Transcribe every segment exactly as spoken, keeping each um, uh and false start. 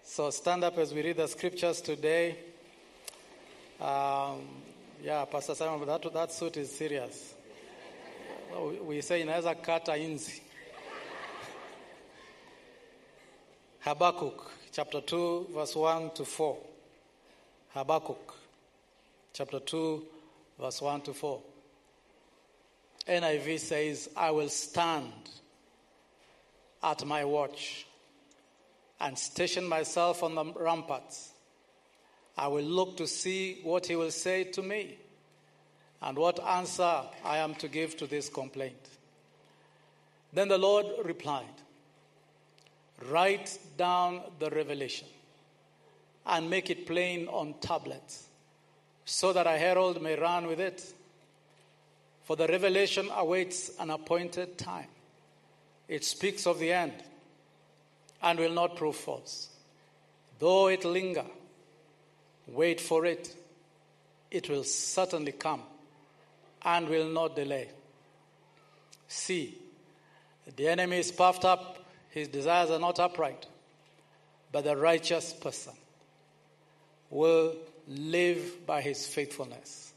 So stand up as we read the scriptures today. Um, yeah, Pastor Simon, that, that suit is serious. We say inaweza kata inzi. Habakkuk chapter two verse one to four. Habakkuk chapter two verse one to four. N I V says, I will stand at my watch and station myself on the ramparts. I will look to see what he will say to me and what answer I am to give to this complaint. Then the Lord replied, write down the revelation and make it plain on tablets, so that a herald may run with it. For the revelation awaits an appointed time. It speaks of the end and will not prove false. Though it linger, wait for it. It will certainly come and will not delay. See, the enemy is puffed up. His desires are not upright. But the righteous person will live by his faithfulness.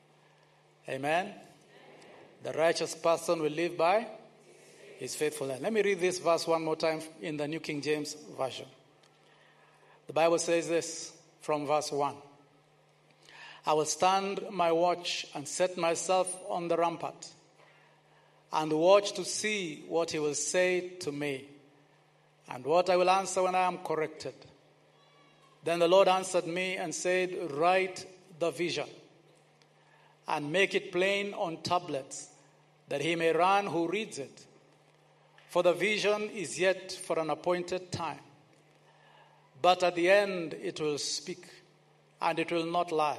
Amen? The righteous person will live by his faithfulness. Let me read this verse one more time in the New King James Version. The Bible says this from verse one. I will stand my watch and set myself on the rampart and watch to see what he will say to me and what I will answer when I am corrected. Then the Lord answered me and said, write the vision and make it plain on tablets, that he may run who reads it. For the vision is yet for an appointed time. But at the end it will speak, and it will not lie.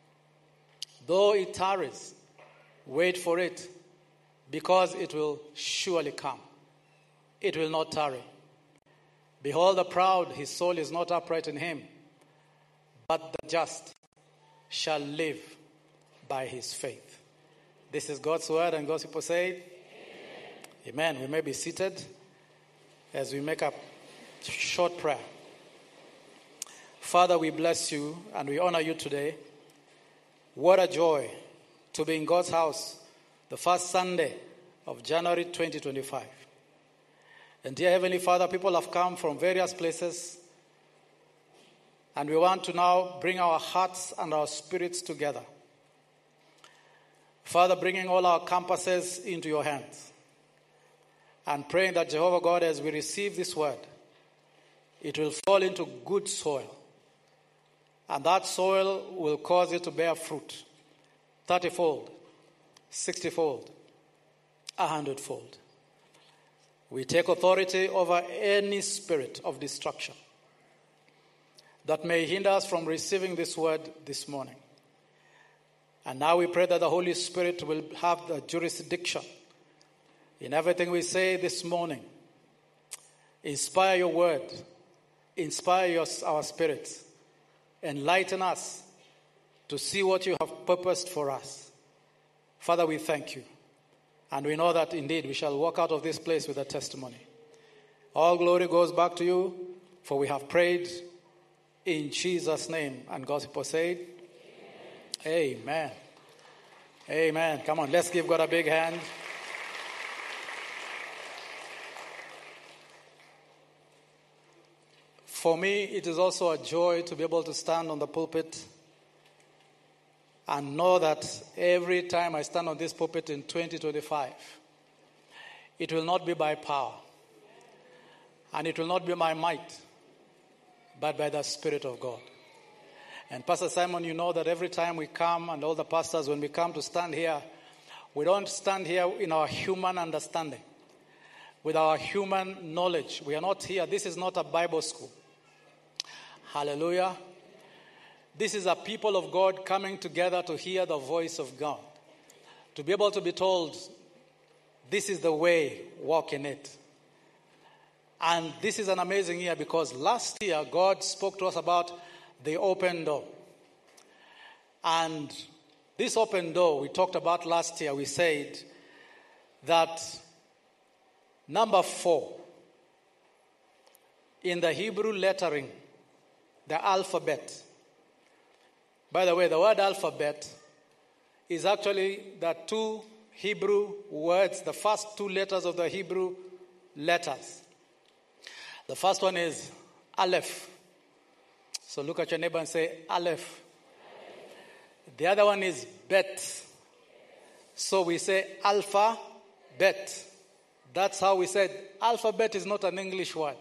Though it tarries, wait for it, because it will surely come. It will not tarry. Behold the proud, his soul is not upright in him, but the just shall live by his faith. This is God's word, and God's people say, Amen. Amen. We may be seated as we make a short prayer. Father, we bless you and we honor you today. What a joy to be in God's house the first Sunday of January twenty twenty-five. And dear Heavenly Father, people have come from various places, and we want to now bring our hearts and our spirits together. Father, bringing all our campuses into your hands and praying that Jehovah God, as we receive this word, it will fall into good soil. And that soil will cause it to bear fruit, thirty-fold, sixty-fold, a hundredfold. We take authority over any spirit of destruction that may hinder us from receiving this word this morning. And now we pray that the Holy Spirit will have the jurisdiction in everything we say this morning. Inspire your word. Inspire your, our spirits. Enlighten us to see what you have purposed for us. Father, we thank you. And we know that indeed we shall walk out of this place with a testimony. All glory goes back to you, for we have prayed in Jesus' name. And God's people said, Amen. Amen. Come on, let's give God a big hand. For me, it is also a joy to be able to stand on the pulpit and know that every time I stand on this pulpit in twenty twenty-five, it will not be by power and it will not be by might, but by the Spirit of God. And Pastor Simon, you know that every time we come, and all the pastors, when we come to stand here, we don't stand here in our human understanding, with our human knowledge. We are not here. This is not a Bible school. Hallelujah. This is a people of God coming together to hear the voice of God. To be able to be told, this is the way, walk in it. And this is an amazing year, because last year God spoke to us about the open door. And this open door we talked about last year, we said that number four in the Hebrew lettering the alphabet. By the way, the word alphabet is actually the two Hebrew words, the first two letters of the Hebrew letters. The first one is Aleph. So look at your neighbor and say, Aleph. The other one is Bet. So we say alpha, bet. That's how we said alphabet is not an English word.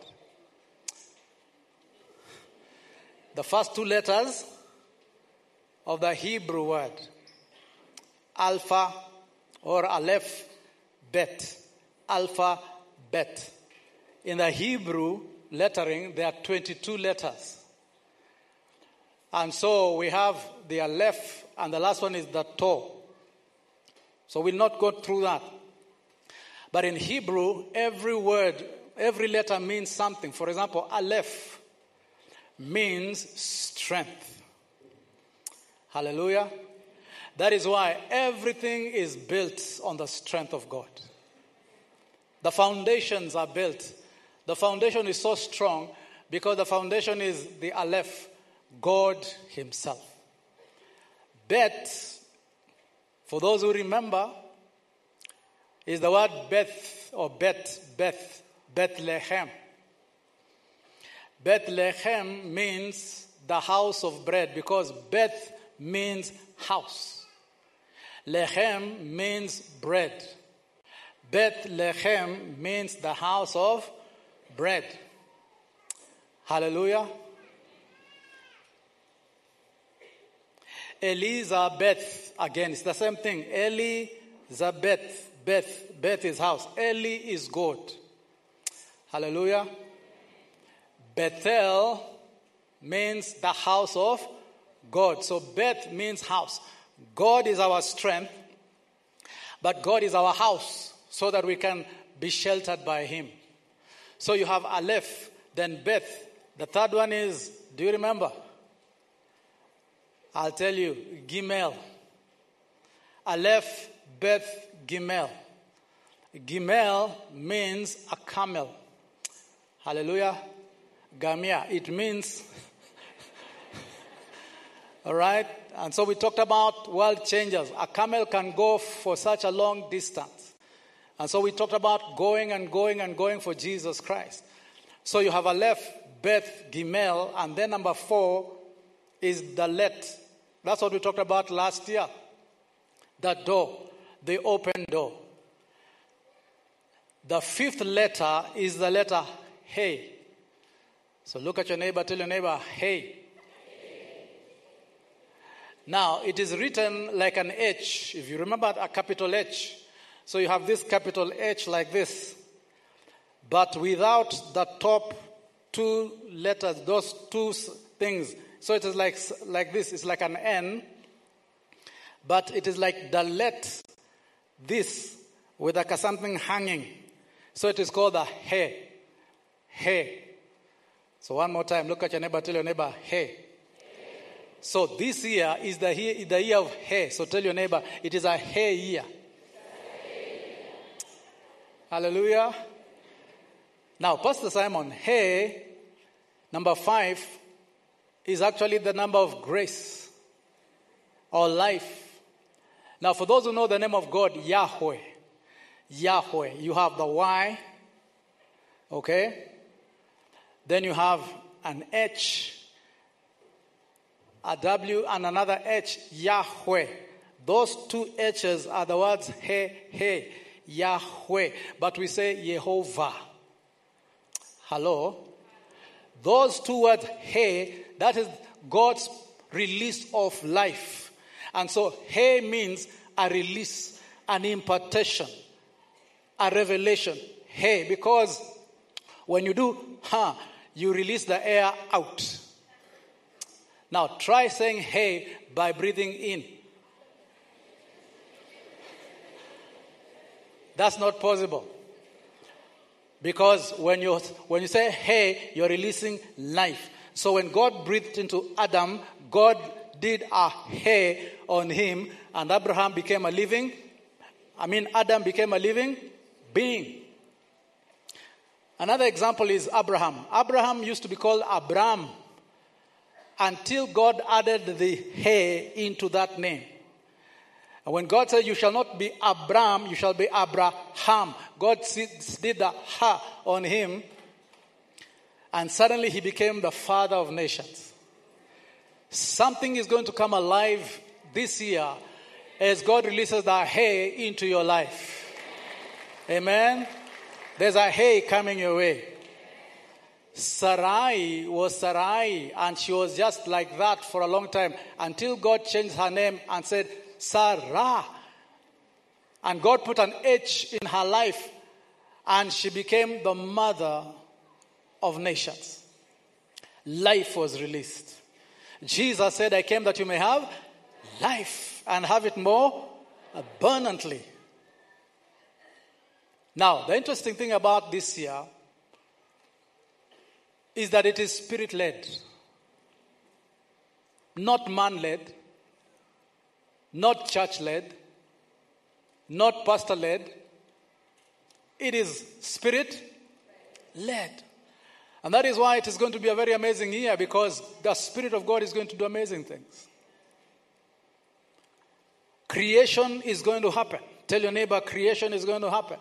The first two letters of the Hebrew word, alpha or aleph, bet, alpha, bet. In the Hebrew lettering, there are twenty-two letters. And so we have the aleph, and the last one is the to. So we'll not go through that. But in Hebrew, every word, every letter means something. For example, aleph means strength. Hallelujah. That is why everything is built on the strength of God. The foundations are built. The foundation is so strong because the foundation is the aleph, God himself. Bet, for those who remember, is the word Beth or Bet, Beth, Bethlehem. Bethlehem means the house of bread because Beth means house. Lechem means bread. Bethlehem means the house of bread. Hallelujah. Elizabeth, again, it's the same thing. Elizabeth, Beth, Beth is house. Eli is God. Hallelujah. Bethel means the house of God. So Beth means house. God is our strength, but God is our house so that we can be sheltered by him. So you have Aleph, then Beth. The third one is, do you remember? I'll tell you, Gimel. Aleph, Beth, Gimel. Gimel means a camel. Hallelujah. Gamia, it means, all right? And so we talked about world changers. A camel can go for such a long distance. And so we talked about going and going and going for Jesus Christ. So you have Aleph, Beth, Gimel, and then number four is Dalet. That's what we talked about last year. The door, the open door. The fifth letter is the letter Hey. So look at your neighbor, tell your neighbor, Hey. Now, it is written like an H. If you remember a capital H. So you have this capital H like this. But without the top two letters, those two things. So it is like, like this. It's like an N. But it is like the let, this, with like a something hanging. So it is called the He. He. So one more time, look at your neighbor, tell your neighbor, He. So this year is the year, the year of He. So tell your neighbor, it is a He year. Hallelujah. Now, Pastor Simon, He, number five, is actually the number of grace or life. Now, for those who know the name of God, Yahweh. Yahweh. You have the Y. Okay? Then you have an H, a W, and another H, Yahweh. Those two H's are the words He, He, Yahweh. But we say Yehovah. Hello? Those two words, He, that is God's release of life. And so He means a release, an impartation, a revelation. He, because when you do ha, you release the air out. Now try saying He by breathing in. That's not possible. Because when you when you say He, you're releasing life. So when God breathed into Adam, God did a He on him, and Abraham became a living, I mean Adam became a living being. Another example is Abraham. Abraham used to be called Abram. until God added the He into that name. And when God said, you shall not be Abram, you shall be Abraham. God did the Ha on him. And suddenly he became the father of nations. Something is going to come alive this year as God releases the He into your life. Amen. There's a He coming your way. Sarai was Sarai, and she was just like that for a long time until God changed her name and said, Sarah. And God put an H in her life, and she became the mother of nations. Life was released. Jesus said, I came that you may have life and have it more abundantly. Now, the interesting thing about this year is that it is spirit-led, not man-led, not church-led, not pastor-led. It is spirit-led. And that is why it is going to be a very amazing year, because the Spirit of God is going to do amazing things. Creation is going to happen. Tell your neighbor, creation is going to happen.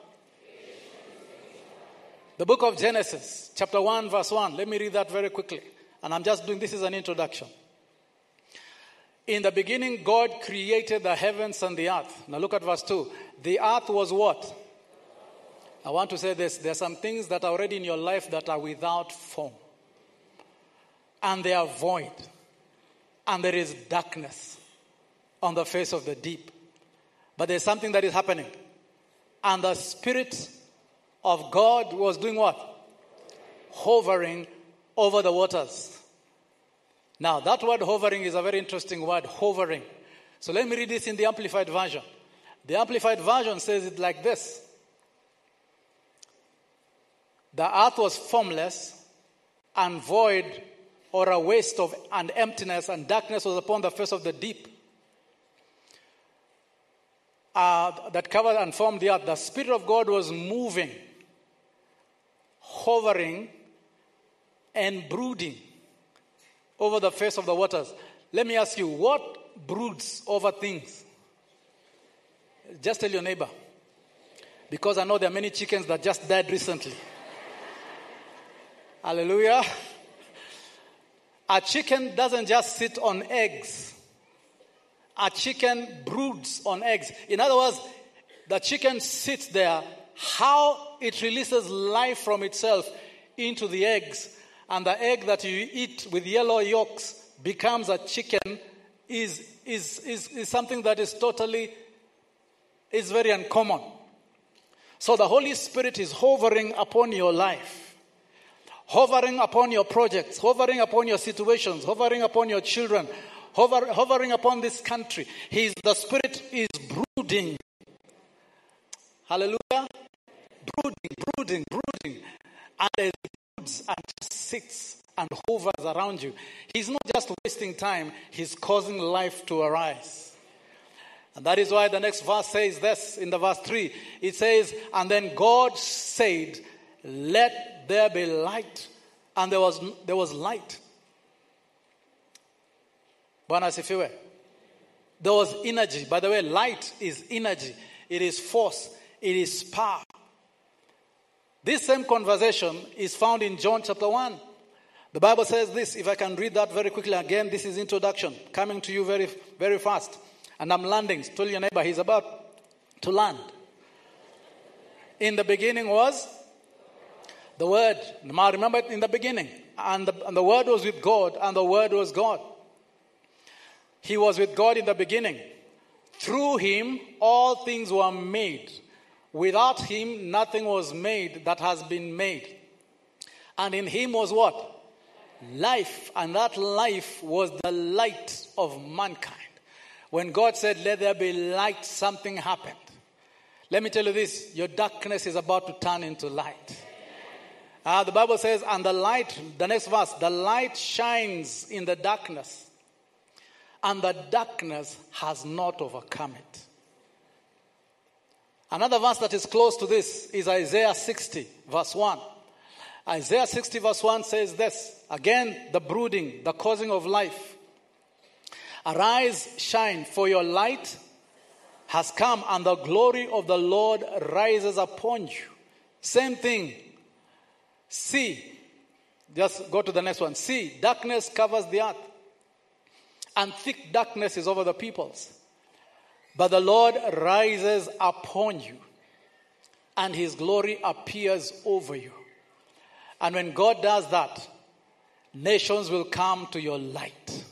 The book of Genesis, chapter one, verse one. Let me read that very quickly. And I'm just doing, this is an introduction. In the beginning, God created the heavens and the earth. Now look at verse two. The earth was what? I want to say this. There are some things that are already in your life that are without form. And they are void. And there is darkness on the face of the deep. But there's something that is happening. And the Spirit of God was doing what? Hovering over the waters. Now, that word hovering is a very interesting word, hovering. So let me read this in the Amplified Version. The Amplified Version says it like this. The earth was formless and void, or a waste of and emptiness, and darkness was upon the face of the deep uh, that covered and formed the earth. The Spirit of God was moving, hovering, and brooding over the face of the waters. Let me ask you, what broods over things? Just tell your neighbor. Because I know there are many chickens that just died recently. Hallelujah. A chicken doesn't just sit on eggs. A chicken broods on eggs. In other words, the chicken sits there. How it releases life from itself into the eggs, and the egg that you eat with yellow yolks becomes a chicken is, is, is, is something that is totally, is very uncommon. So the Holy Spirit is hovering upon your life, hovering upon your projects, hovering upon your situations, hovering upon your children, hover, hovering upon this country. He's, the Spirit is brooding. Hallelujah. Brooding, brooding, brooding. And it broods and sits and hovers around you. He's not just wasting time, he's causing life to arise. And that is why the next verse says this, in the verse three. It says, and then God said, let there be light. And there was there was light. Bwana asifiwe. There was energy. By the way, light is energy. It is force. It is power. This same conversation is found in John chapter one. The Bible says this, if I can read that very quickly again, this is introduction, coming to you very, very fast. And I'm landing. Tell your neighbor, he's about to land. In the beginning was the Word. Now remember, in the beginning. And the, and the Word was with God, and the Word was God. He was with God in the beginning. Through him, all things were made. Without him, nothing was made that has been made. And in him was what? Life. And that life was the light of mankind. When God said, let there be light, something happened. Let me tell you this, your darkness is about to turn into light. Uh, the Bible says, and the light, the next verse, the light shines in the darkness, and the darkness has not overcome it. Another verse that is close to this is Isaiah sixty, verse one. Isaiah sixty verse one says this. Again, the brooding, the causing of life. Arise, shine, for your light has come, and the glory of the Lord rises upon you. Same thing. See, just go to the next one. See, darkness covers the earth, and thick darkness is over the peoples. But the Lord rises upon you, and his glory appears over you. And when God does that, nations will come to your light,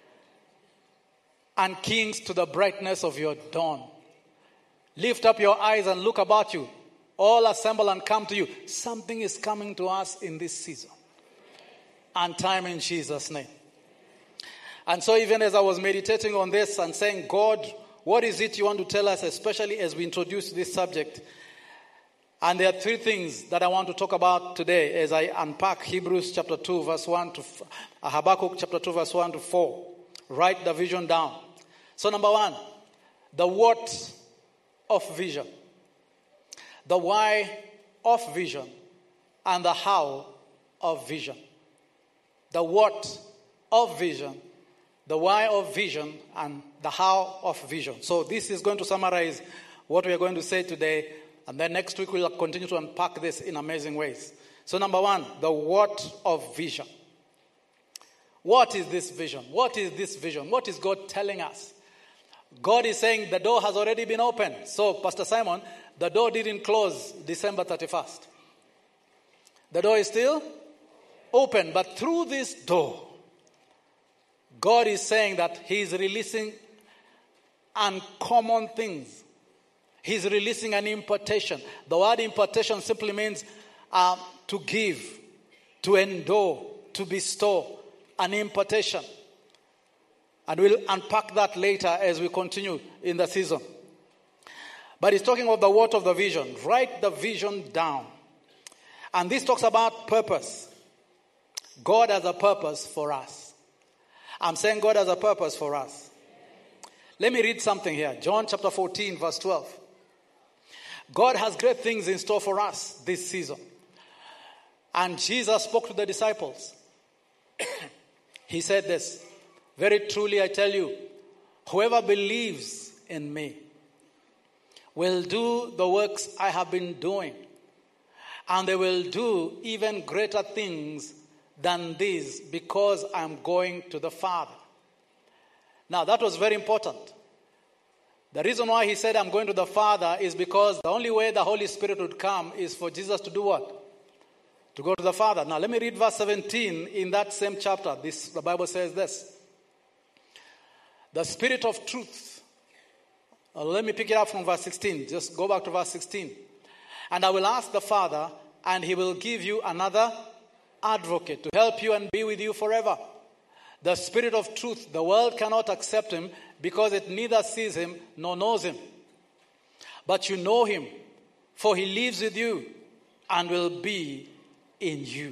and kings to the brightness of your dawn. Lift up your eyes and look about you. All assemble and come to you. Something is coming to us in this season and time in Jesus' name. And so even as I was meditating on this and saying, God, what is it you want to tell us, especially as we introduce this subject? And there are three things that I want to talk about today as I unpack Hebrews chapter two, verse one to Habakkuk chapter two, verse one to four. Write the vision down. So number one, the what of vision, the why of vision, and the how of vision. The what of vision, the why of vision, and the how of vision. So this is going to summarize what we are going to say today, and then next week we'll continue to unpack this in amazing ways. So number one, the what of vision. What is this vision? What is this vision? What is God telling us? God is saying the door has already been opened. So, Pastor Simon, the door didn't close December thirty-first. The door is still open. But through this door, God is saying that he is releasing uncommon things. He's releasing an impartation. The word impartation simply means uh, to give, to endow, to bestow, an impartation. And we'll unpack that later as we continue in the season. But he's talking about the what of the vision. Write the vision down. And this talks about purpose. God has a purpose for us. I'm saying God has a purpose for us. Let me read something here. John chapter fourteen, verse twelve. God has great things in store for us this season. And Jesus spoke to the disciples. He said this, very truly I tell you, whoever believes in me will do the works I have been doing, and they will do even greater things than these, because I'm going to the Father. Now that was very important. The reason why he said I'm going to the Father is because the only way the Holy Spirit would come is for Jesus to do what? To go to the Father. Now let me read verse seventeen in that same chapter. This, the Bible says this. The Spirit of truth. Uh, let me pick it up from verse sixteen. Just go back to verse sixteen. And I will ask the Father, and he will give you another advocate to help you and be with you forever. The Spirit of truth. The world cannot accept him because it neither sees him nor knows him. But you know him, for he lives with you and will be in you.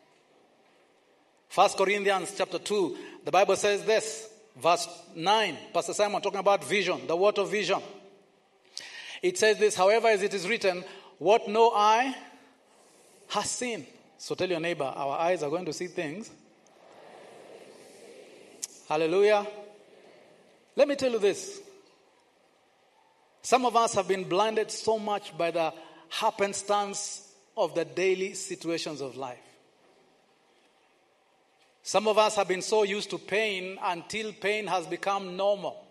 First Corinthians chapter two. The Bible says this. Verse nine, Pastor Simon talking about vision, the word of vision. It says this, however, as it is written, what no eye has seen. So tell your neighbor, our eyes are going to see things. Hallelujah. Let me tell you this. Some of us have been blinded so much by the happenstance of the daily situations of life. Some of us have been so used to pain until pain has become normal.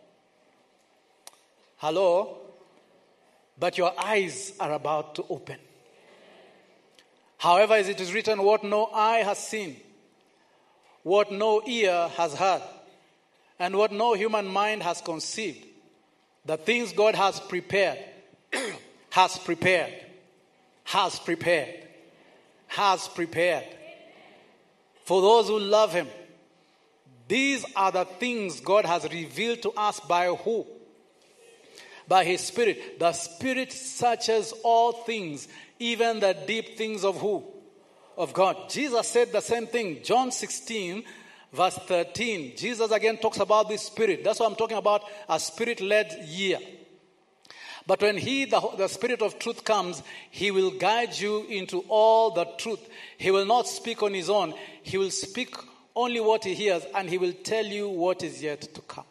Hello? But your eyes are about to open. However, as it is written, what no eye has seen, what no ear has heard, and what no human mind has conceived, the things God has prepared, has prepared, has prepared, has prepared. For those who love him. These are the things God has revealed to us by who? By his Spirit. The Spirit searches all things, even the deep things of who? Of God. Jesus said the same thing. John sixteen, verse thirteen. Jesus again talks about this Spirit. That's what I'm talking about, a Spirit-led year. But when he, the, the Spirit of truth comes, he will guide you into all the truth. He will not speak on his own. He will speak only what he hears, and he will tell you what is yet to come.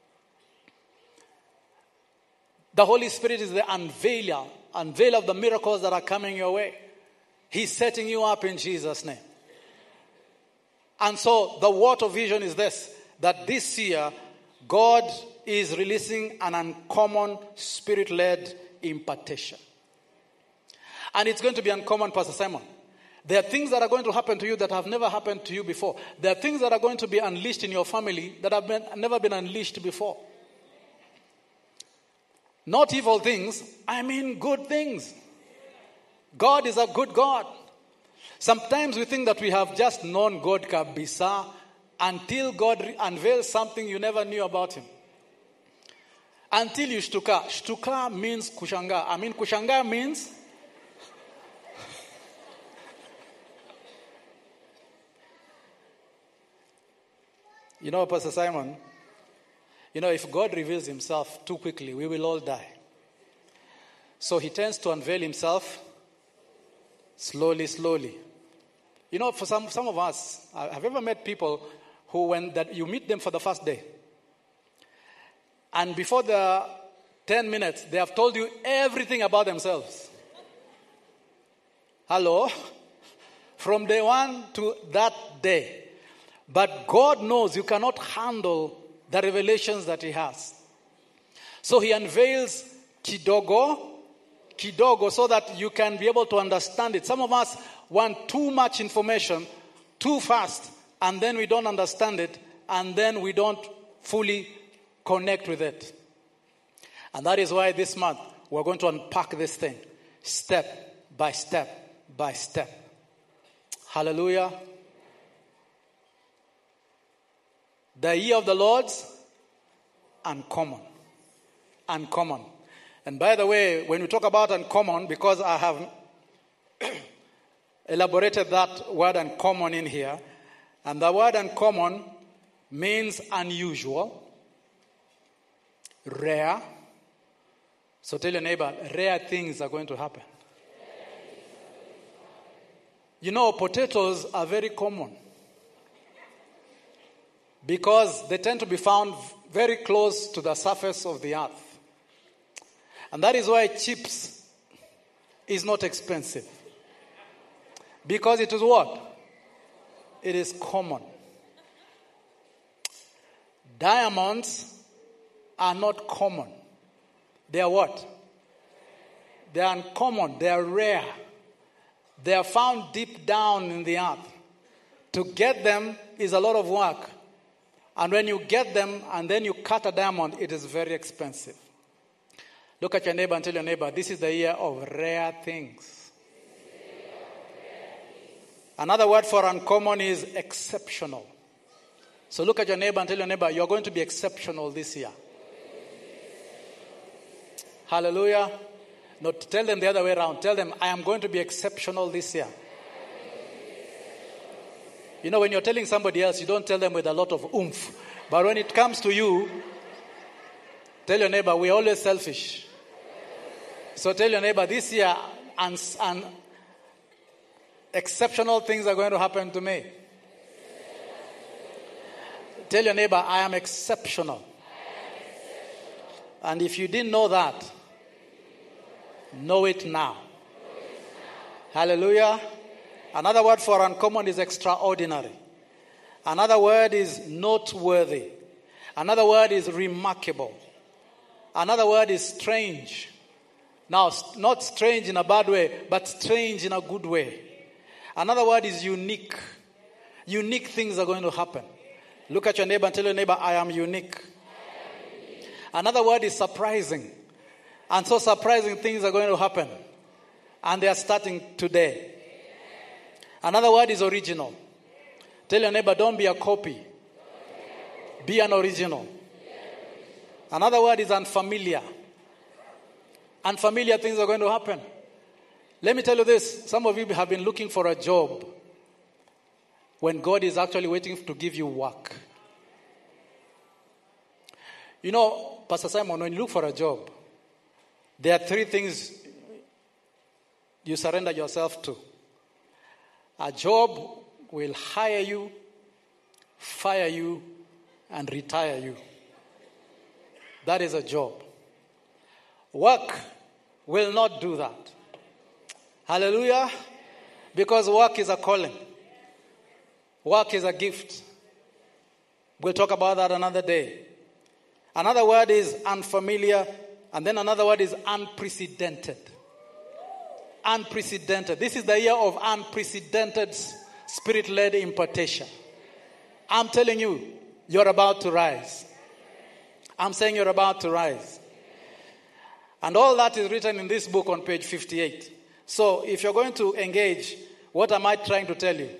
The Holy Spirit is the unveiler, unveil of the miracles that are coming your way. He's setting you up in Jesus' name. And so the word of vision is this, that this year, God is releasing an uncommon Spirit-led impartation. And it's going to be uncommon, Pastor Simon. There are things that are going to happen to you that have never happened to you before. There are things that are going to be unleashed in your family that have been, never been unleashed before. Not evil things, I mean good things. God is a good God. Sometimes we think that we have just known God kabisa until God unveils something you never knew about him. Until you shtuka. Shtuka means kushanga. I mean, kushanga means you know, Pastor Simon, you know, if God reveals himself too quickly, we will all die. So he tends to unveil himself slowly, slowly. You know, for some, some of us, have you ever met people who, when that you meet them for the first day, and before the ten minutes, they have told you everything about themselves? Hello? From day one to that day. But God knows you cannot handle the revelations that he has. So he unveils kidogo, kidogo, so that you can be able to understand it. Some of us want too much information, too fast, and then we don't understand it, and then we don't fully connect with it. And that is why this month we're going to unpack this thing, step by step by step. Hallelujah. The year of the Lord's uncommon. Uncommon. And by the way, when we talk about uncommon, because I have elaborated that word uncommon in here, and the word uncommon means unusual, rare. So tell your neighbor, rare things are going to happen. You know, potatoes are very common because they tend to be found very close to the surface of the earth. And that is why chips is not expensive. Because it is what? It is common. Diamonds are not common. They are what? They are uncommon. They are rare. They are found deep down in the earth. To get them is a lot of work. And when you get them and then you cut a diamond, it is very expensive. Look at your neighbor and tell your neighbor, this is the year of rare things. Another word for uncommon is exceptional. So look at your neighbor and tell your neighbor, you're going to be exceptional this year. Hallelujah. No, tell them the other way around. Tell them, I am going to be exceptional this year. You know, when you're telling somebody else, you don't tell them with a lot of oomph. But when it comes to you, tell your neighbor, we're always selfish. So tell your neighbor, this year, and, and exceptional things are going to happen to me. Tell your neighbor, I am exceptional. And if you didn't know that, know it now. Hallelujah. Another word for uncommon is extraordinary. Another word is noteworthy. Another word is remarkable. Another word is strange. Now, not strange in a bad way, but strange in a good way. Another word is unique. Unique things are going to happen. Look at your neighbor and tell your neighbor, I am unique. Another word is surprising. And so surprising things are going to happen. And they are starting today. Another word is original. Tell your neighbor, don't be a copy. Be an original. Another word is unfamiliar. Unfamiliar things are going to happen. Let me tell you this. Some of you have been looking for a job when God is actually waiting to give you work. You know, Pastor Simon, when you look for a job, There are three things you surrender yourself to. A job will hire you, fire you, and retire you. That is a job. Work will not do that. Hallelujah. Because work is a calling. Work is a gift. We'll talk about that another day. Another word is unfamiliar, and then another word is unprecedented. Unprecedented. This is the year of unprecedented spirit-led impartation. I'm telling you, you're about to rise. I'm saying you're about to rise. And all that is written in this book on page fifty-eight. So if you're going to engage, what am I trying to tell you?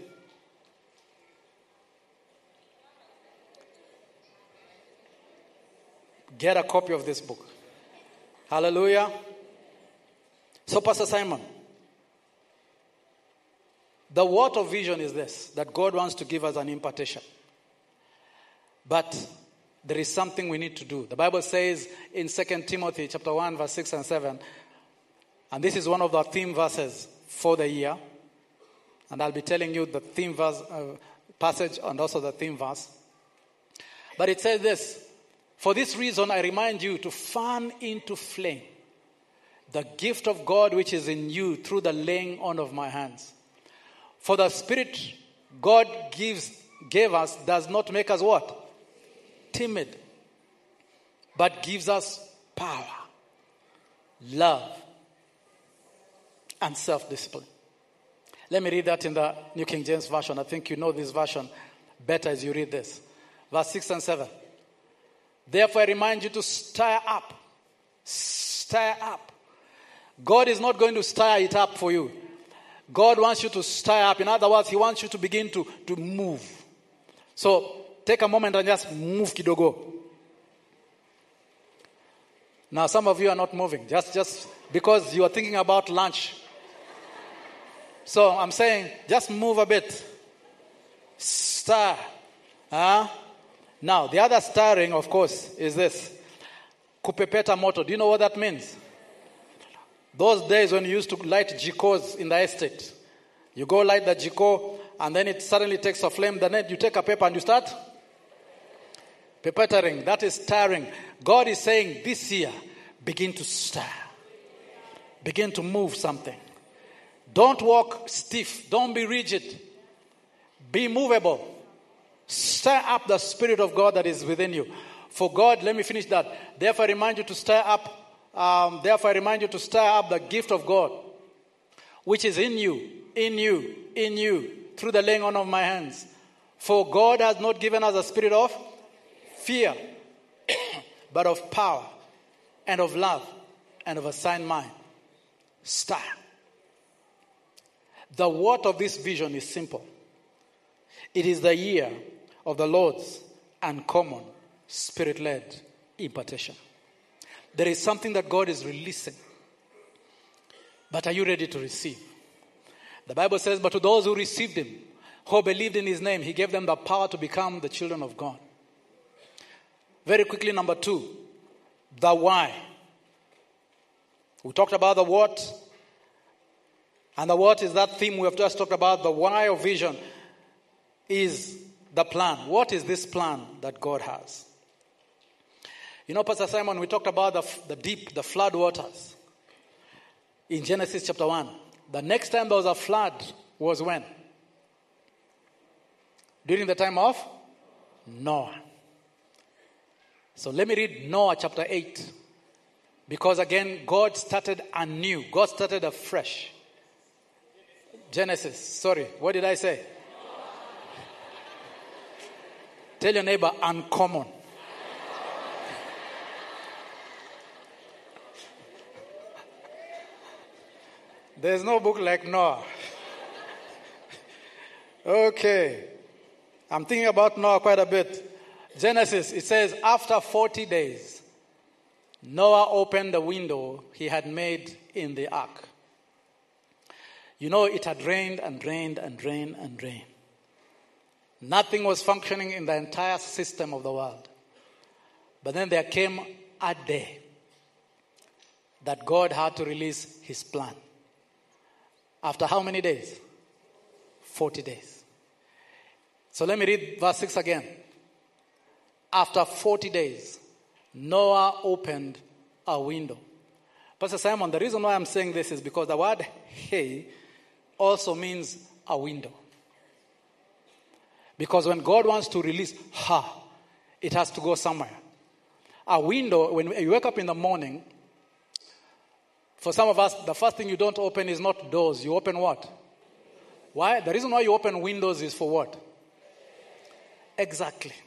Get a copy of this book. Hallelujah. So Pastor Simon, the word of vision is this, that God wants to give us an impartation. But there is something we need to do. The Bible says in Second Timothy chapter one, verse six and seven, and this is one of the theme verses for the year. And I'll be telling you the theme verse, uh, passage and also the theme verse. But it says this, for this reason I remind you to fan into flame the gift of God which is in you through the laying on of my hands. For the Spirit God gives gave us does not make us what? Timid. But gives us power, love, and self-discipline. Let me read that in the New King James Version. I think you know this version better as you read this. Verse six and seven. Therefore I remind you to stir up. Stir up. God is not going to stir it up for you. God wants you to stir up. In other words, He wants you to begin to, to move. So take a moment and just move kidogo. Now some of you are not moving. Just, just because you are thinking about lunch. So I'm saying, just move a bit. Stir. Huh? Now, the other stirring, of course, is this. Kupepeta moto. Do you know what that means? Those days when you used to light jikos in the estate. You go light the jiko, and then it suddenly takes a flame. Then you take a paper and you start pepetering. That is stirring. God is saying, this year, begin to stir. Begin to move something. Don't walk stiff. Don't be rigid. Be movable. Stir up the Spirit of God that is within you. For God, let me finish that. Therefore I remind you to stir up, um, therefore I remind you to stir up the gift of God, which is in you, in you, in you, through the laying on of my hands. For God has not given us a spirit of fear, but of power, and of love, and of a sound mind. Stir. The word of this vision is simple. It is the year of the Lord's uncommon Spirit-led impartation. There is something that God is releasing. But are you ready to receive? The Bible says, but to those who received Him, who believed in His name, He gave them the power to become the children of God. Very quickly, number two, the why. We talked about the what. And the what is that theme we have just talked about. The why of vision is the plan. What is this plan that God has? You know, Pastor Simon, we talked about the, the deep, the flood waters in Genesis chapter one. The next time there was a flood was when? During the time of Noah. So let me read Noah chapter eight. Because again, God started anew. God started afresh. Genesis. Sorry, what did I say? Tell your neighbor, uncommon. There's no book like Noah. Okay. I'm thinking about Noah quite a bit. Genesis, it says, after forty days, Noah opened the window he had made in the ark. You know, it had rained and rained and rained and rained. Nothing was functioning in the entire system of the world. But then there came a day. that God had to release his plan. After how many days? forty days. So let me read verse six again. After forty days, Noah opened a window. Pastor Simon, the reason why I'm saying this is because the word hey also means a window. Because when God wants to release ha, it has to go somewhere. A window, when you wake up in the morning, for some of us, the first thing you don't open is not doors. You open what? Why? The reason why you open windows is for what? Exactly.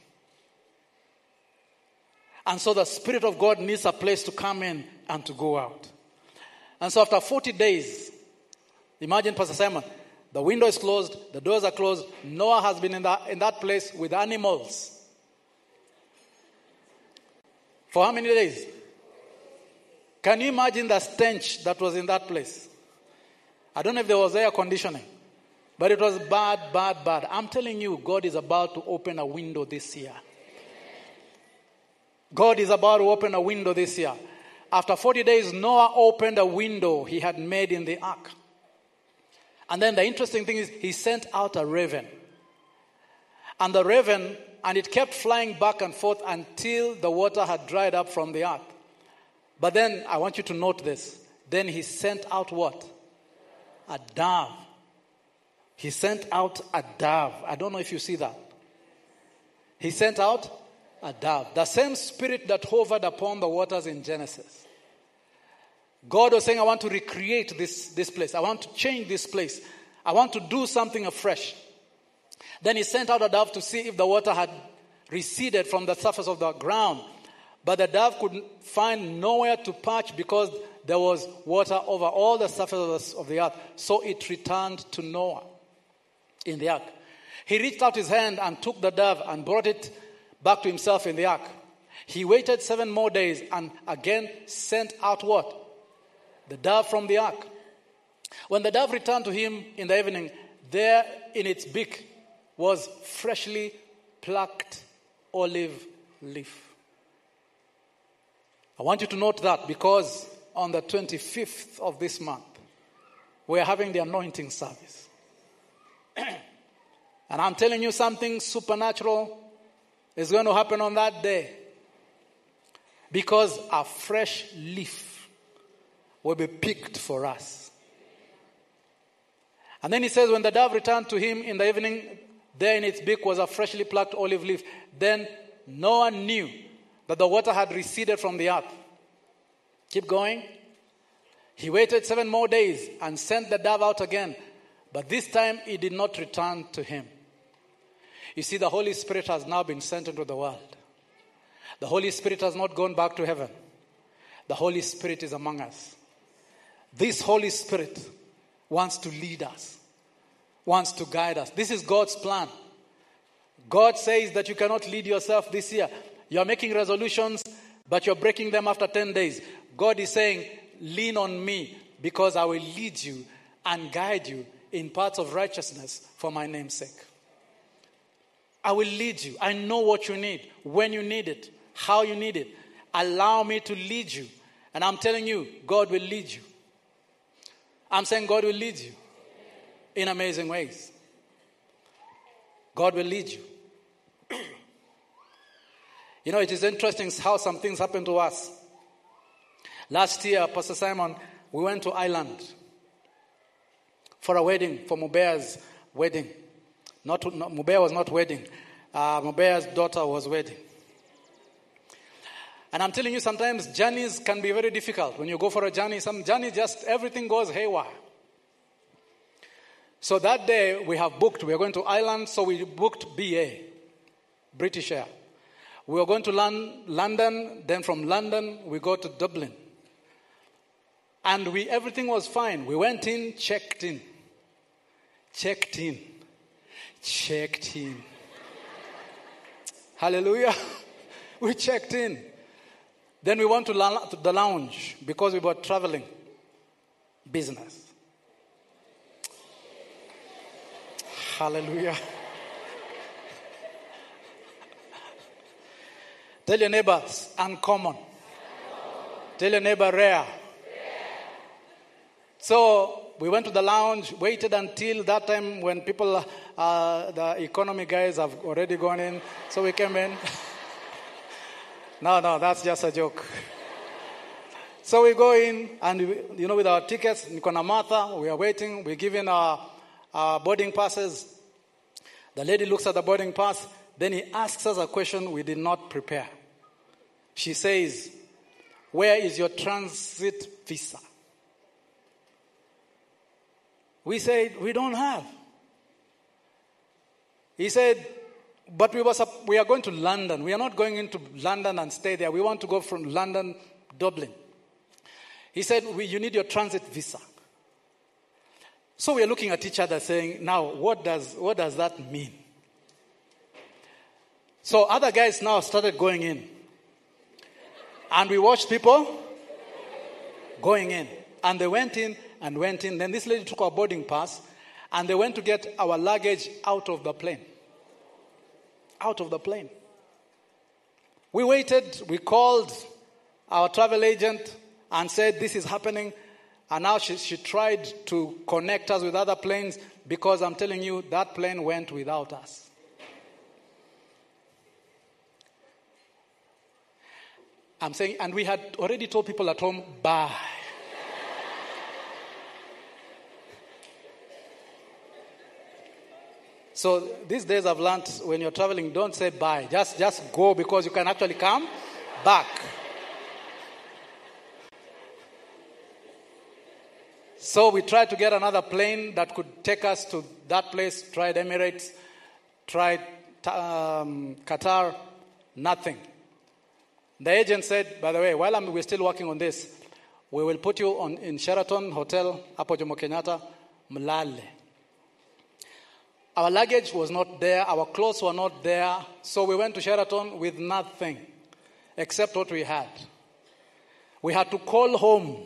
And so the Spirit of God needs a place to come in and to go out. And so after forty days, imagine Pastor Simon, the window is closed, the doors are closed. Noah has been in that, in that place with animals. For how many days? Can you imagine the stench that was in that place? I don't know if there was air conditioning, but it was bad, bad, bad. I'm telling you, God is about to open a window this year. God is about to open a window this year. After forty days, Noah opened a window he had made in the ark. And then the interesting thing is, he sent out a raven. And the raven, and it kept flying back and forth until the water had dried up from the ark. But then, I want you to note this. Then he sent out what? A dove. He sent out a dove. I don't know if you see that. He sent out a dove. The same spirit that hovered upon the waters in Genesis. God was saying, I want to recreate this, this place. I want to change this place. I want to do something afresh. Then he sent out a dove to see if the water had receded from the surface of the ground. But the dove could find nowhere to perch because there was water over all the surface of the earth. So it returned to Noah in the ark. He reached out his hand and took the dove and brought it back to himself in the ark. He waited seven more days and again sent out what? The dove from the ark. When the dove returned to him in the evening, there in its beak was freshly plucked olive leaf. I want you to note that because on the twenty-fifth of this month, we're having the anointing service. And I'm telling you, something supernatural is going to happen on that day. Because a fresh leaf will be picked for us. And then he says, when the dove returned to him in the evening, there in its beak was a freshly plucked olive leaf. Then Noah knew that the water had receded from the earth. Keep going. He waited seven more days and sent the dove out again. But this time it did not return to him. You see, the Holy Spirit has now been sent into the world. The Holy Spirit has not gone back to heaven. The Holy Spirit is among us. This Holy Spirit wants to lead us, wants to guide us. This is God's plan. God says that you cannot lead yourself this year. You're making resolutions, but you're breaking them after ten days. God is saying, lean on me because I will lead you and guide you in paths of righteousness for my name's sake. I will lead you. I know what you need, when you need it, how you need it. Allow me to lead you. And I'm telling you, God will lead you. I'm saying God will lead you in amazing ways. God will lead you. You know, it is interesting how some things happen to us. Last year, Pastor Simon, we went to Ireland for a wedding, for Mubea's wedding. Not, not Mubea was not wedding. Uh, Mubea's daughter was wedding. And I'm telling you, sometimes journeys can be very difficult. When you go for a journey, some journey just, everything goes haywire. So that day, we have booked, we are going to Ireland, so we booked B A, British Air. We were going to London, then from London, we go to Dublin. And we everything was fine. We went in, checked in. Checked in. Checked in. Hallelujah. We checked in. Then we went to, la- to the lounge because we were traveling. Business. Hallelujah. Tell your neighbors, uncommon. Tell your neighbor, rare. So we went to the lounge, waited until that time when people, uh, the economy guys have already gone in. So we came in. No, no, that's just a joke. So we go in, and we, you know, with our tickets, Nikona Martha, we are waiting. We're given our, our boarding passes. The lady looks at the boarding pass. Then he asks us a question we did not prepare. She says, "Where is your transit visa?" We said, "We don't have." He said, "But we, was, we are going to London. We are not going into London and stay there. We want to go from London, Dublin." He said, we, "You need your transit visa." So we are looking at each other saying, now, what does, what does that mean? So other guys now started going in. And we watched people going in. And they went in and went in. Then this lady took our boarding pass, and they went to get our luggage out of the plane. Out of the plane. We waited. We called our travel agent and said, this is happening. And now she, she tried to connect us with other planes, because I'm telling you, that plane went without us. I'm saying, and we had already told people at home, bye. So these days I've learned, when you're traveling, don't say bye. Just, just go, because you can actually come back. So we tried to get another plane that could take us to that place. Tried Emirates, tried um, Qatar, nothing. The agent said, by the way, while I'm, we're still working on this, we will put you on in Sheraton Hotel, hapo Jomo Kenyatta, Mlale. Our luggage was not there. Our clothes were not there. So we went to Sheraton with nothing except what we had. We had to call home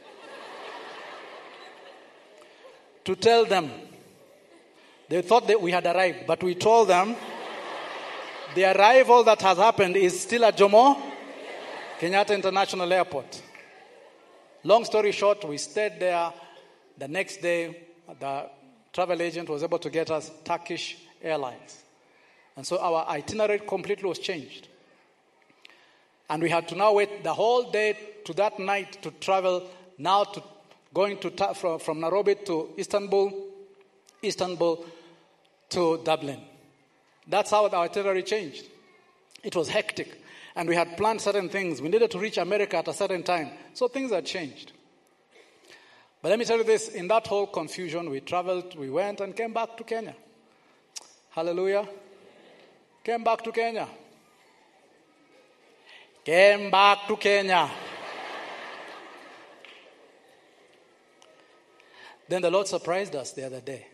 to tell them. They thought that we had arrived, but we told them the arrival that has happened is still at Jomo Kenyatta International Airport. Long story short, we stayed there. The next day, the travel agent was able to get us Turkish Airlines. And so our itinerary completely was changed. And we had to now wait the whole day to that night to travel, now to going to from, from Nairobi to Istanbul, Istanbul to Dublin. That's how the itinerary changed. It was hectic. And we had planned certain things. We needed to reach America at a certain time. So things had changed. But let me tell you this, in that whole confusion, we traveled, we went and came back to Kenya. Hallelujah. Came back to Kenya. Came back to Kenya. Then the Lord surprised us the other day.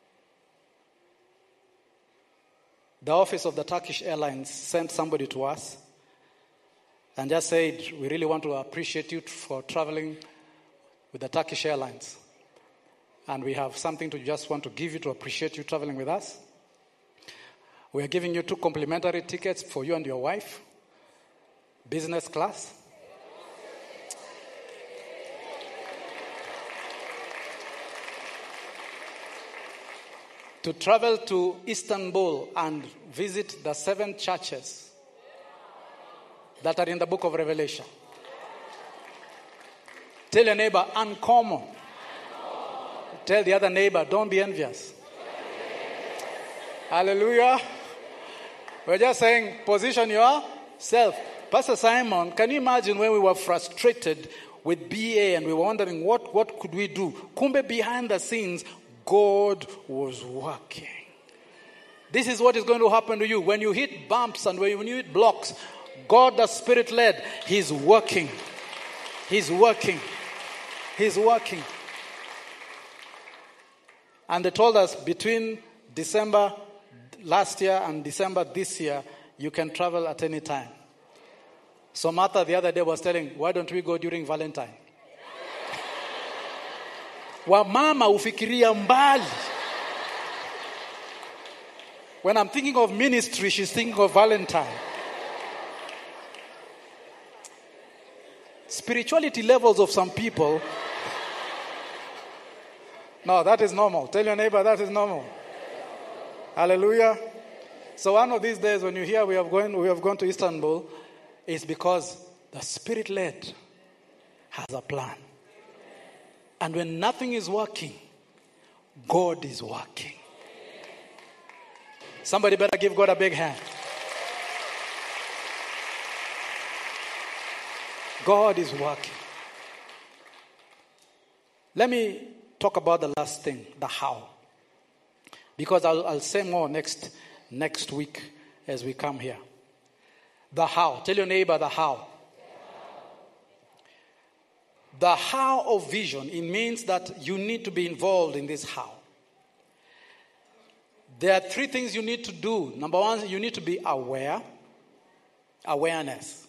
The office of the Turkish Airlines sent somebody to us and just said, we really want to appreciate you for traveling with the Turkish Airlines. And we have something to just want to give you to appreciate you traveling with us. We are giving you two complimentary tickets for you and your wife. Business class. To travel to Istanbul and visit the seven churches that are in the book of Revelation. Tell your neighbor, uncommon. uncommon. Tell the other neighbor, don't be envious. Hallelujah. We're just saying, position yourself. Pastor Simon, can you imagine when we were frustrated with B A and we were wondering what, what could we do? Kumbe behind the scenes, God was working. This is what is going to happen to you. When you hit bumps and when you hit blocks, God, the Spirit-led, He's working. He's working. He's working. And they told us between December last year and December this year, you can travel at any time. So Martha the other day was telling, why don't we go during Valentine? Wamama ufikiria mbali. When I'm thinking of ministry, she's thinking of Valentine. Spirituality levels of some people No, that is normal. Tell your neighbor that is normal. Hallelujah. So one of these days when you hear we have going, we have gone to Istanbul, it's because the Spirit-led has a plan. And when nothing is working, God is working. Somebody better give God a big hand. God is working. Let me talk about the last thing, the how. Because I'll, I'll say more next, next week as we come here. The how. Tell your neighbor the how. The how of vision, it means that you need to be involved in this how. There are three things you need to do. Number one, you need to be aware. Awareness.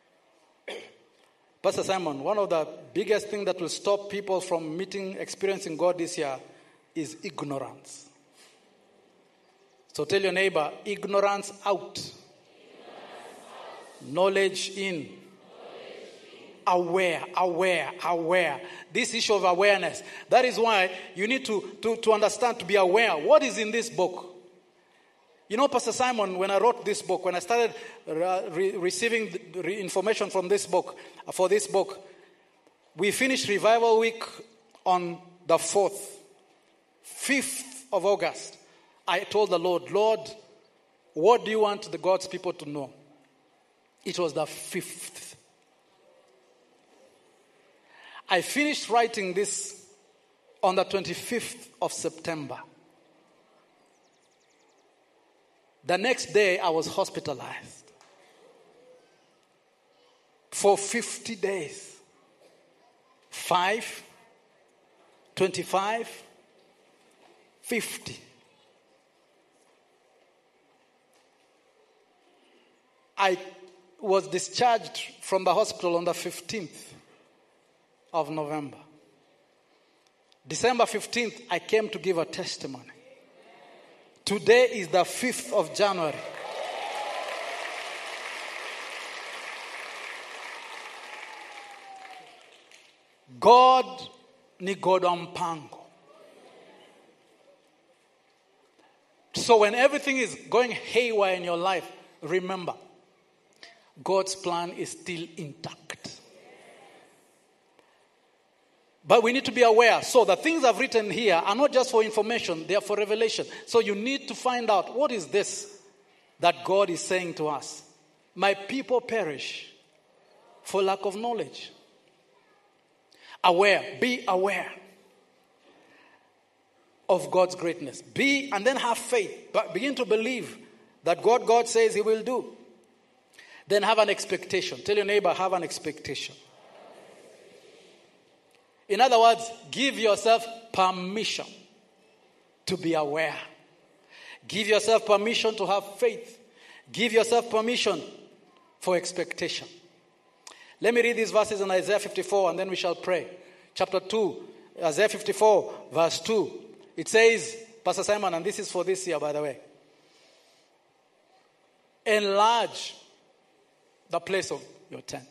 Pastor Simon, one of the biggest things that will stop people from meeting, experiencing God this year is ignorance. So tell your neighbor, ignorance out. Ignorance out. Knowledge in. Knowledge in. Aware, aware, aware. This issue of awareness. That is why you need to, to, to understand, to be aware. What is in this book? You know, Pastor Simon, when I wrote this book, when I started re- receiving the re- information from this book, for this book, we finished Revival Week on the fourth, fifth of August. I told the Lord, Lord, what do you want the God's people to know? It was the fifth. I finished writing this on the twenty-fifth of September. The next day, I was hospitalized for fifty days. Five, twenty-five, fifty. I was discharged from the hospital on the fifteenth of November. December fifteenth, I came to give a testimony. Today is the fifth of January. God ni God wa mpango. So when everything is going haywire in your life, remember, God's plan is still intact. But we need to be aware. So the things I've written here are not just for information, they are for revelation. So you need to find out, what is this that God is saying to us? My people perish for lack of knowledge. Aware. Be aware of God's greatness. Be, and then have faith. But begin to believe that God, God says He will do. Then have an expectation. Tell your neighbor, have an expectation. In other words, give yourself permission to be aware. Give yourself permission to have faith. Give yourself permission for expectation. Let me read these verses in Isaiah fifty-four and then we shall pray. Chapter two, Isaiah fifty-four, verse two. It says, Pastor Simon, and this is for this year, by the way. Enlarge the place of your tent.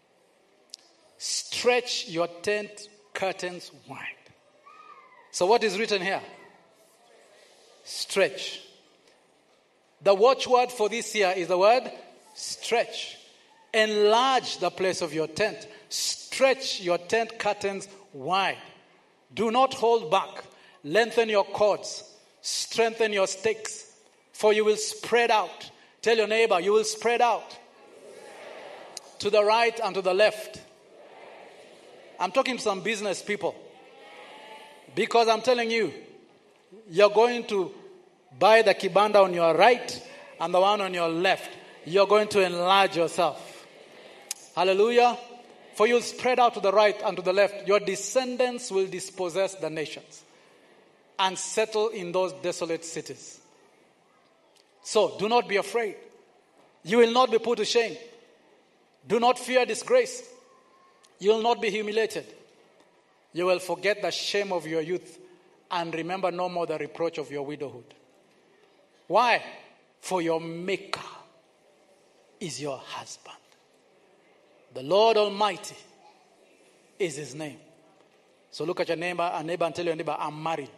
Stretch your tent curtains wide. So what is written here? Stretch. The watchword for this year is the word stretch. Enlarge the place of your tent. Stretch your tent curtains wide. Do not hold back. Lengthen your cords. Strengthen your stakes. For you will spread out. Tell your neighbor, you will spread out. To the right and to the left. I'm talking to some business people. Because I'm telling you, you're going to buy the kibanda on your right and the one on your left. You're going to enlarge yourself. Hallelujah. For you'll spread out to the right and to the left. Your descendants will dispossess the nations and settle in those desolate cities. So do not be afraid. You will not be put to shame. Do not fear disgrace. You will not be humiliated. You will forget the shame of your youth and remember no more the reproach of your widowhood. Why? For your Maker is your husband. The Lord Almighty is His name. So look at your neighbor, a neighbor, and tell your neighbor, I'm married.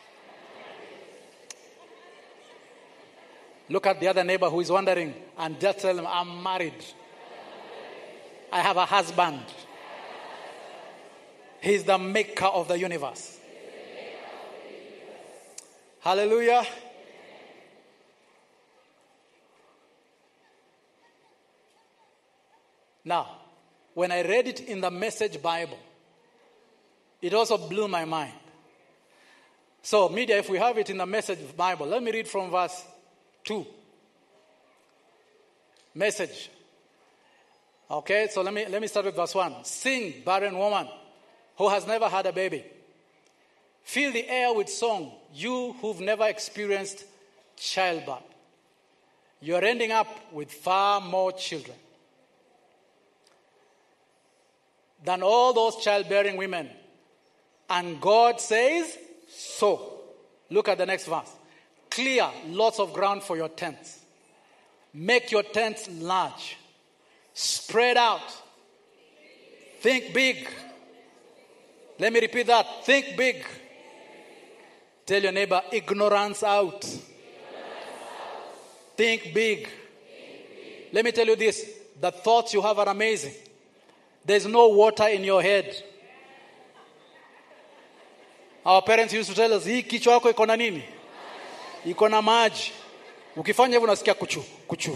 Look at the other neighbor who is wondering and just tell them, I'm married. I have a husband. He's the maker of the universe. Hallelujah. Now, when I read it in the Message Bible, it also blew my mind. So, media, if we have it in the Message Bible, let me read from verse two. Message. Okay, so let me let me start with verse one. Sing, barren woman who has never had a baby. Fill the air with song, you who've never experienced childbirth. You're ending up with far more children than all those childbearing women. And God says, so. Look at the next verse. Clear lots of ground for your tents. Make your tents large. Spread out. Think big. Let me repeat that. Think big. Tell your neighbor, ignorance out. Ignorance out. Think big. Think big. Let me tell you this. The thoughts you have are amazing. There's no water in your head. Our parents used to tell us, hii kichwa yako iko na nini? Iko na maji. Ukifanya hivyo unasikia kuchu, kuchu.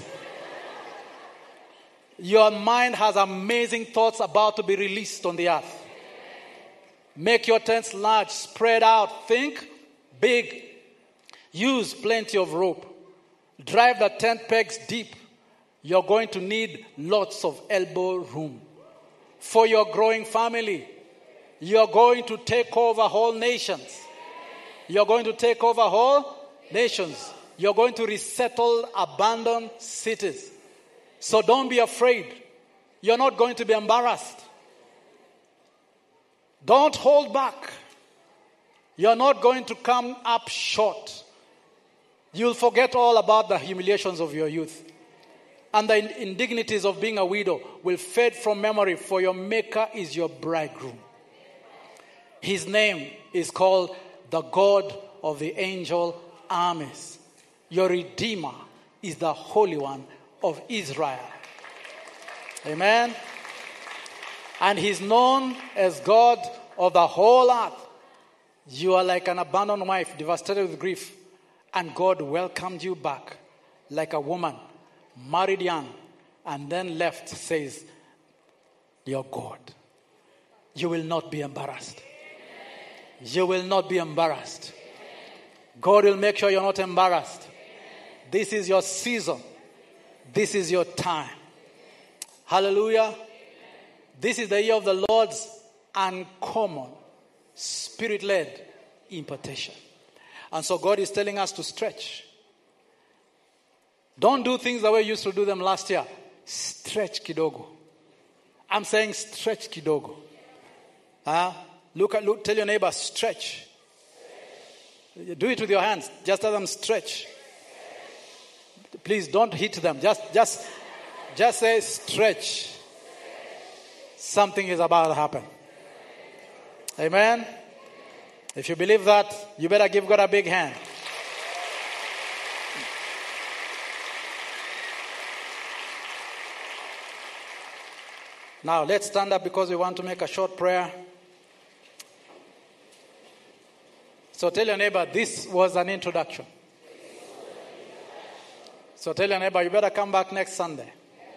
Your mind has amazing thoughts about to be released on the earth. Make your tents large, spread out, think big. Use plenty of rope. Drive the tent pegs deep. You're going to need lots of elbow room. For your growing family, you're going to take over whole nations. You're going to take over whole nations. You're going to resettle abandoned cities. So don't be afraid. You're not going to be embarrassed. Don't hold back. You're not going to come up short. You'll forget all about the humiliations of your youth. And the indignities of being a widow will fade from memory, for your Maker is your bridegroom. His name is called the God of the angel armies. Your Redeemer is the Holy One of Israel. Amen. And he's known as God of the whole earth. You are like an abandoned wife, devastated with grief, and God welcomed you back like a woman, married young, and then left, says, your God. You will not be embarrassed. You will not be embarrassed. God will make sure you're not embarrassed. This is your season. This is your time. Hallelujah. This is the year of the Lord's uncommon, spirit-led impartation. And so God is telling us to stretch. Don't do things the way you used to do them last year. Stretch kidogo. I'm saying stretch kidogo. Huh? Look at, look, tell your neighbor, stretch. stretch. Do it with your hands. Just tell them stretch. Please don't hit them. Just, just, just say stretch. Something is about to happen. Amen. If you believe that, you better give God a big hand. Now let's stand up because we want to make a short prayer. So tell your neighbor, this was an introduction. So tell your neighbor, you better come back next Sunday.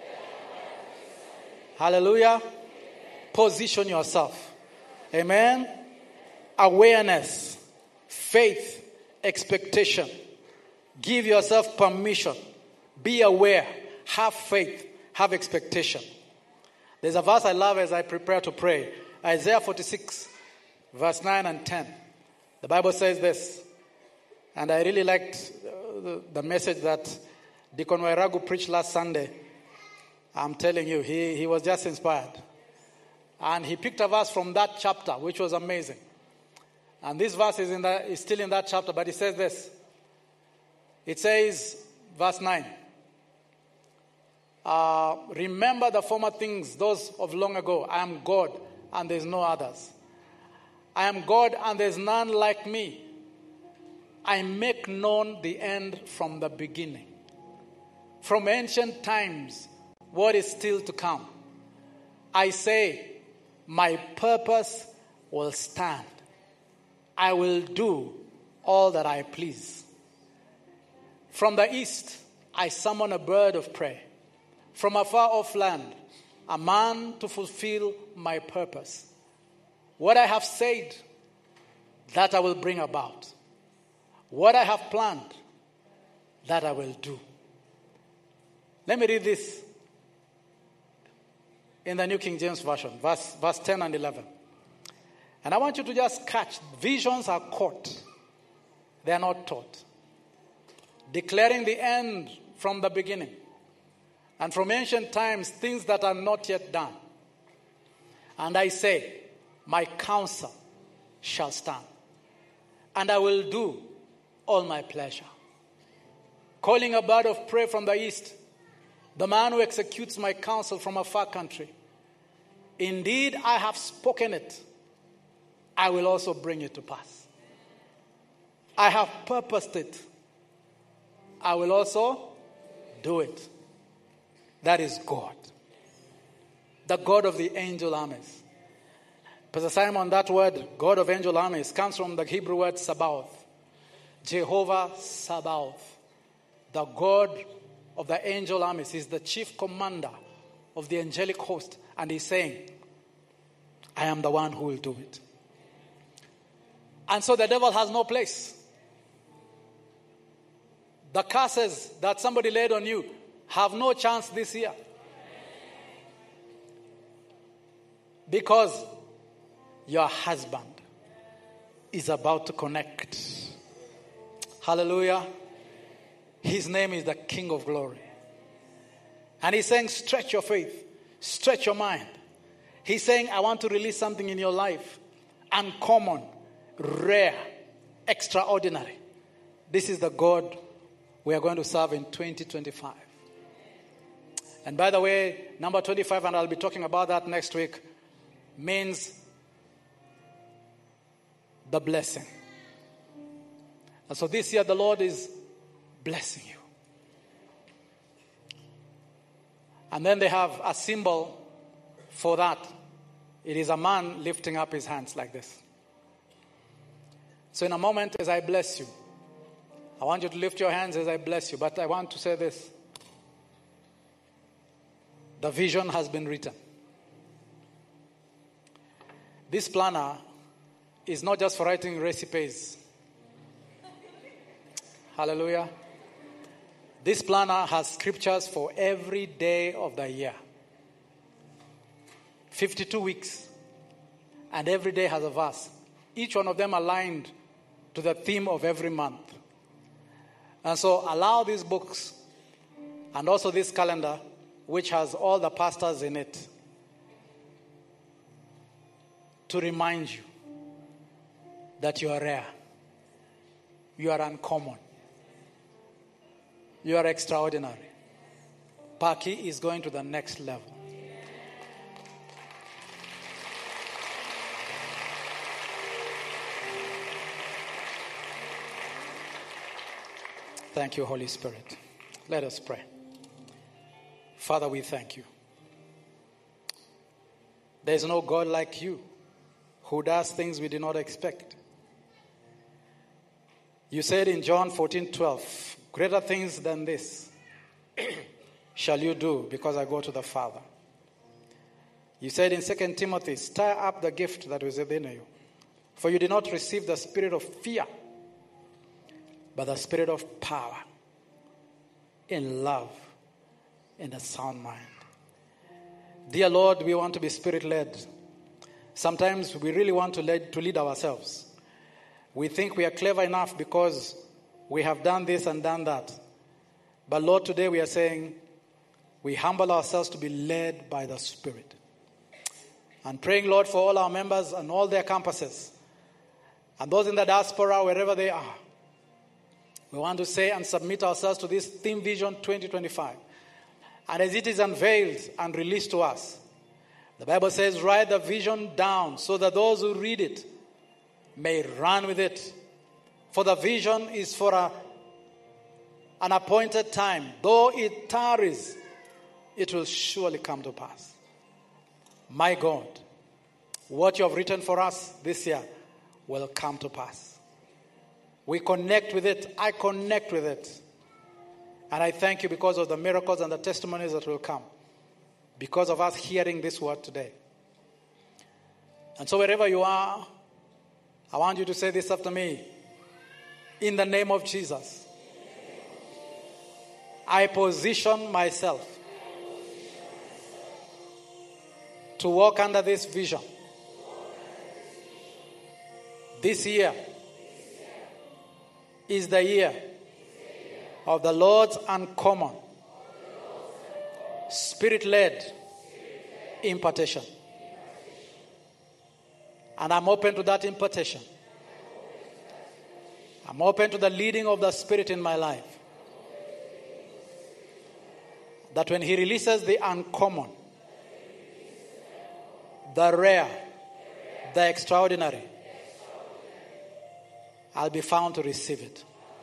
Hallelujah. Position yourself. Amen. Awareness, faith, expectation. Give yourself permission. Be aware. Have faith. Have expectation. There's a verse I love as I prepare to pray. Isaiah forty-six, verse nine and ten. The Bible says this. And I really liked the, the message that Deacon Wairagu preached last Sunday. I'm telling you, he, he was just inspired. And he picked a verse from that chapter, which was amazing. And this verse is, in the, is still in that chapter, but it says this. It says, verse nine. Uh, Remember the former things, those of long ago. I am God, and there is no others. I am God and there's none like me. I make known the end from the beginning. From ancient times, what is still to come. I say, my purpose will stand. I will do all that I please. From the east, I summon a bird of prey. From a far off land, a man to fulfill my purpose. What I have said, that I will bring about. What I have planned, that I will do. Let me read this in the New King James Version, verse, verse ten and eleven. And I want you to just catch, visions are caught. They are not taught. Declaring the end from the beginning. And from ancient times, things that are not yet done. And I say, my counsel shall stand. And I will do all my pleasure. Calling a bird of prey from the east, the man who executes my counsel from a far country. Indeed, I have spoken it. I will also bring it to pass. I have purposed it. I will also do it. That is God. The God of the angel armies. Pastor Simon, that word, God of angel armies, comes from the Hebrew word Sabaoth. Jehovah Sabaoth. The God of the angel armies is the chief commander of the angelic host. And he's saying, I am the one who will do it. And so the devil has no place. The curses that somebody laid on you have no chance this year. Because your husband is about to connect. Hallelujah. His name is the King of Glory. And he's saying, stretch your faith. Stretch your mind. He's saying, I want to release something in your life. Uncommon, rare, extraordinary. This is the God we are going to serve in twenty twenty-five. And by the way, number twenty-five, and I'll be talking about that next week, means the blessing. And so this year the Lord is blessing you. And then they have a symbol for that. It is a man lifting up his hands like this. So in a moment, as I bless you, I want you to lift your hands as I bless you. But I want to say this. The vision has been written. This planner is not just for writing recipes. Hallelujah. This planner has scriptures for every day of the year. fifty-two weeks. And every day has a verse. Each one of them aligned to the theme of every month. And so allow these books and also this calendar, which has all the pastors in it, to remind you that you are rare. You are uncommon. You are extraordinary. Paki is going to the next level. Thank you, Holy Spirit. Let us pray. Father, we thank you. There is no God like you who does things we did not expect. You said in John fourteen twelve, greater things than this shall you do because I go to the Father. You said in Second Timothy, stir up the gift that was within you. For you did not receive the spirit of fear, but the spirit of power, in love, in a sound mind. Dear Lord, we want to be spirit-led. Sometimes we really want to lead, to lead ourselves. We think we are clever enough because we have done this and done that. But Lord, today we are saying we humble ourselves to be led by the Spirit. And praying, Lord, for all our members and all their campuses, and those in the diaspora, wherever they are. We want to say and submit ourselves to this Theme Vision twenty twenty-five. And as it is unveiled and released to us, the Bible says, write the vision down so that those who read it may run with it. For the vision is for a, an appointed time. Though it tarries, it will surely come to pass. My God, what you have written for us this year will come to pass. We connect with it. I connect with it. And I thank you because of the miracles and the testimonies that will come, because of us hearing this word today. And so wherever you are, I want you to say this after me. In the name of Jesus, I position myself to walk under this vision. This year is the year of the Lord's uncommon, Spirit-led impartation. And I'm open to that impartation. I'm open to the leading of the Spirit in my life. That when He releases the uncommon, the rare, the extraordinary, I'll be found to receive it.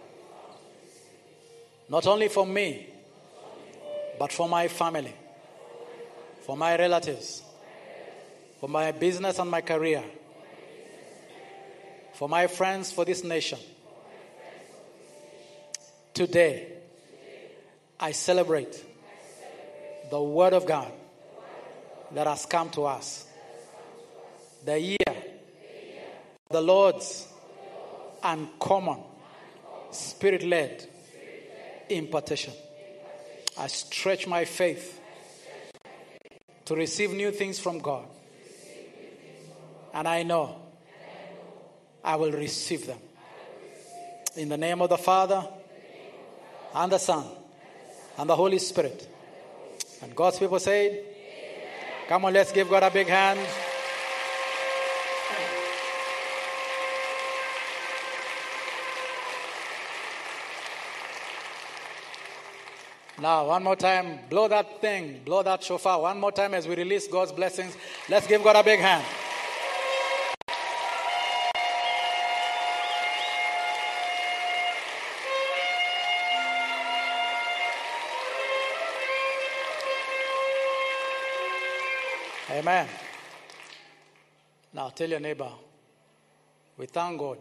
Not only for me, but for my family, for my relatives, for my business and my career, for my friends, for this nation. Today, I celebrate the Word of God that has come to us. The year of the Lord's uncommon, Spirit-led impartation. I stretch my faith to receive new things from God. And I know I will receive them. In the name of the Father, and the Son, and the Holy Spirit. And God's people said, come on, let's give God a big hand. Now, one more time, blow that thing, blow that shofar. One more time as we release God's blessings. Let's give God a big hand. Amen. Now tell your neighbor, we thank God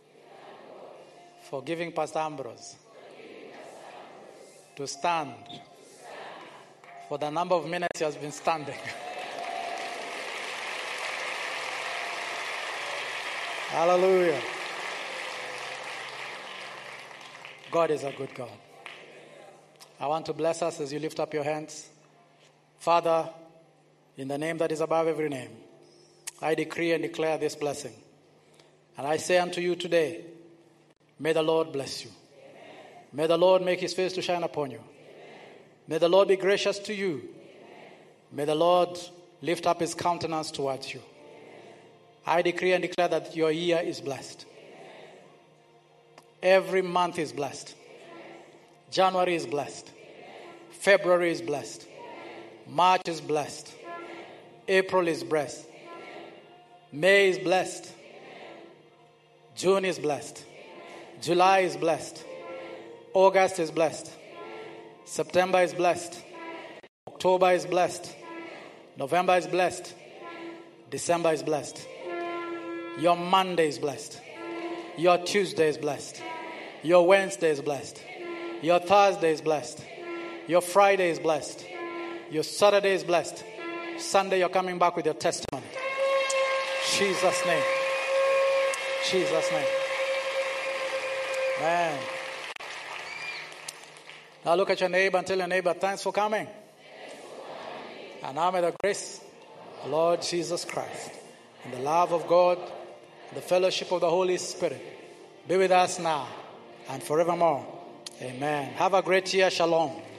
for giving Pastor Ambrose to stand for the number of minutes he has been standing. Hallelujah. God is a good God. I want to bless us as you lift up your hands. Father, in the name that is above every name, I decree and declare this blessing. And I say unto you today, may the Lord bless you. Amen. May the Lord make His face to shine upon you. Amen. May the Lord be gracious to you. Amen. May the Lord lift up His countenance towards you. Amen. I decree and declare that your year is blessed. Amen. Every month is blessed. Amen. January is blessed. Amen. February is blessed. Amen. March is blessed. April is blessed. Amen. May is blessed. Amen. June is blessed. Amen. July is blessed. Amen. August is blessed. Amen. September is blessed. Amen. October is blessed. Amen. November is blessed. Amen. December is blessed. Amen. Your Monday is blessed. Amen. Your Tuesday is blessed. Amen. Your Wednesday is blessed. Amen. Your Thursday is blessed. Amen. Your Friday is blessed. Amen. Your Saturday is blessed. Sunday, you're coming back with your testimony. Jesus' name. Jesus' name. Man. Now look at your neighbor and tell your neighbor, thanks for coming. And now may the grace of the Lord Jesus Christ and the love of God, the fellowship of the Holy Spirit be with us now and forevermore. Amen. Have a great year. Shalom.